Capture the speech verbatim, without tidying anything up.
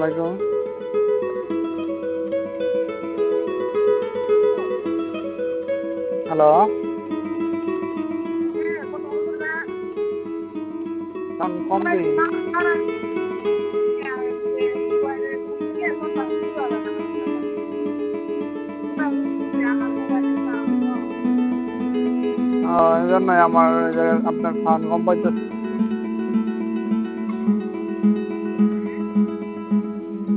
আলাইকুম। Hello. Sound কম দিন। ও এই জন্যই আমার আপনার সাউন্ড কম পাইতেছে।